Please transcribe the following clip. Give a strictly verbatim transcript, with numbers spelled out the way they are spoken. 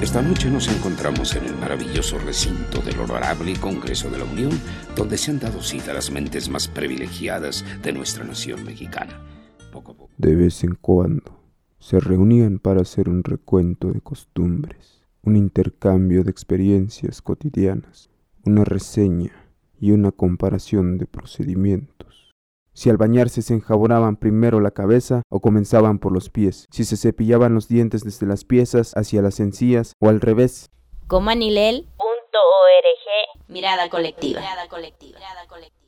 Esta noche nos encontramos en el maravilloso recinto del Honorable Congreso de la Unión, donde se han dado cita las mentes más privilegiadas de nuestra nación mexicana. Poco a poco. De vez en cuando se reunían para hacer un recuento de costumbres, un intercambio de experiencias cotidianas, una reseña y una comparación de procedimientos. Si al bañarse se enjabonaban primero la cabeza o comenzaban por los pies, si se cepillaban los dientes desde las piezas hacia las encías o al revés. Comanilel punto org. Mirada colectiva. Mirada colectiva. Mirada colectiva.